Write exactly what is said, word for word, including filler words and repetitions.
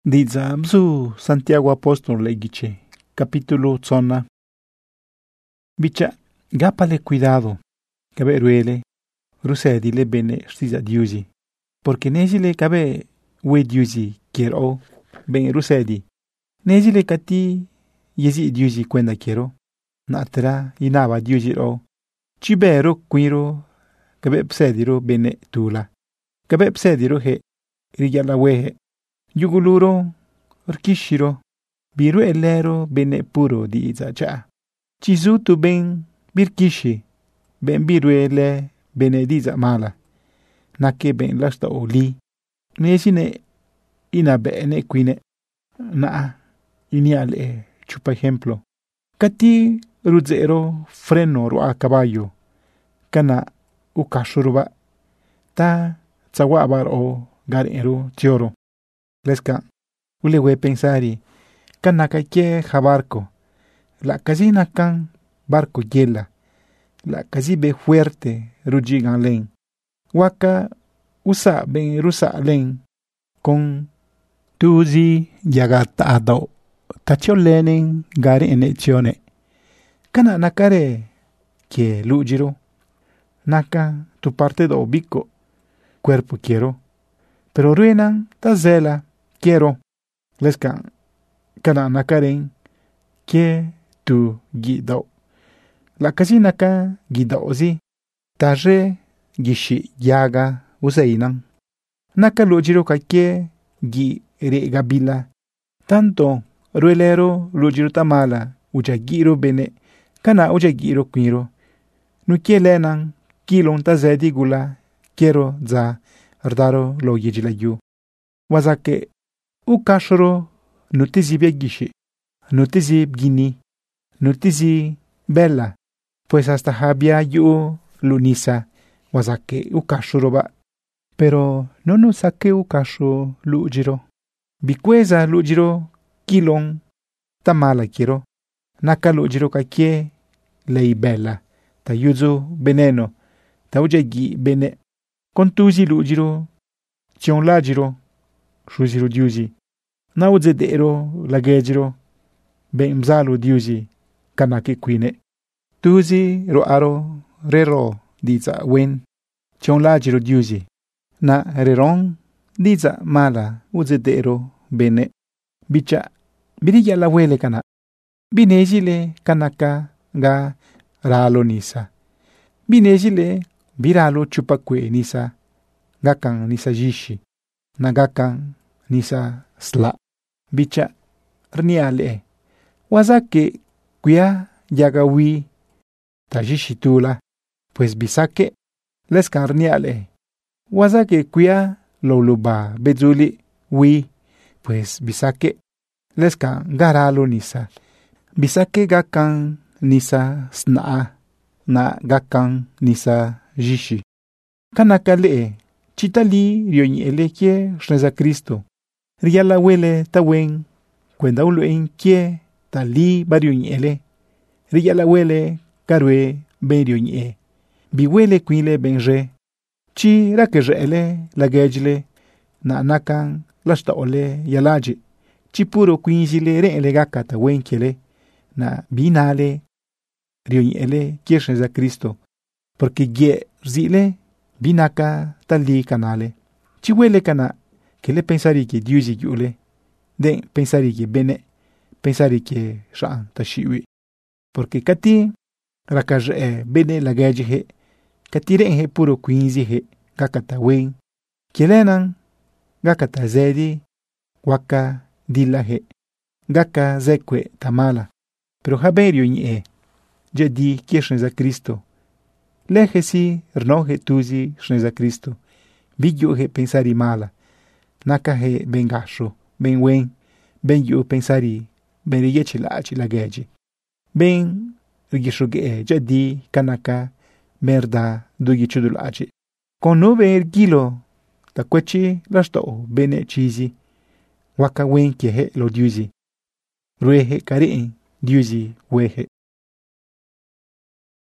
Diza bzu Santiago Apóstol legiche, capítulo zona. Bicha, gapale cuidado, cabe ruele, rusedile bene stiza diusi, porque nesile cabe we diusi quiero, ben rusedi, nesile kati yezi diusi cuenda quiero, natera inaba diusi ro, cibero quiro, cabe psediro bene tula, cabe psediro he, rigala wehe. Yuguluro, orkishiro, biru elero bene puro di izacha. Chizutu ben birkishi, ben biru ele bene diza mala. Nake ben lasta oli. Nesine ina bene quine. Na iniale chupa ejemplo. Kati ruzero freno ro a caballo. Kana ukashuruba. Ta tsawabar o garero tioro. Leska, ulewe pensari, kanaka ke jabarco, la casina kan barco yela, la casibe fuerte rujigan len, waka usa ben rusa len, con tuzi yagatado, tacho lenen gari enezione, kana nakare que lujiro, naka tu parte do bico, cuerpo quiero, pero ruenan tazela, quiero, leska, kana nakaren, que tu guido. La casina ka guidozi, taje gishi yaga useinan. Naka lujiro ka que gi regabila, tanto ruelero lujiro tamala, ujagiro bene, kana ujagiro quiro. Nukielenan, kilon tazedi gula, quiero za, ardaro lo yijilayu. Wazake, ukashoro nutizi begishi, nutizi bgini, nutizi bella, pues hasta había yu lunisa, wazake ukashoro ba. Pero no nos sake ukasho lujiro. Bikweza lujiro kilon tamala quiero. Naka lujiro kakie lei bella, ta yuzu beneno, ta ujegi bene. Contuzi lujiro, tion lajiro, shuziro diusi. Na uzedero lagejiro, ben mzalo diusi, kanake quine. Tuzi roaro rero diza wen, tion lajiro diusi. Na reron diza mala uzedero bene. Bicha, birija la wele kana. Binejile kanaka ga ralo nisa. Binejile biralo chupakwe nisa. Gakan nisa jishi. Nagakan nisa sla. Bicha rniale. Wazake kuya yagawi tajishitula. Pues bisake leska rniale. Wazake kuya loluba bezuli wi. Pues bisake leska garalo nisa. Bisake gakan nisa snaa. Na gakan nisa jishi. Kanaka lee. Chitali rioñi elekie shneza Cristo. Riala wele tawen. Cuenda uloen kie tali barioñi ele. Riala wele karwe ben rioñi e. Biwele quile benje. Chi rakejele lagejle. Na nakan lashta ole yalaje. Chi puro quinzile re elegaka tawen kiele. Na binale rioñi ele kie shneza Cristo. Porque gie zile. Binaka tali canale. Chiwele kana que le pensari que diusi yule. Den pensari que bene. Pensari que shaan tashiwi. Porque kati rakaje bene lagaje he. Kati renhe puro quinzi he. Gakata wen. Kielenan. Gakata zedi. Waka dila he. Gaka zekwe tamala. Pero haberio ni e. Jadi kieshen za Cristo. Lejesi rnoje tuzi shneza Cristo. Bigyoje pensari mala. Nakaje bengasho. Ben wen. Ben yu pensari. Ben riyechi la achi la geji. Ben rigishoge jadi kanaka. Merda dugi chudul achi. Con nube ergilo. Takwechi lashto bene chizi. Waka wen kieje lo diuzi. Rueje karin diuzi weje.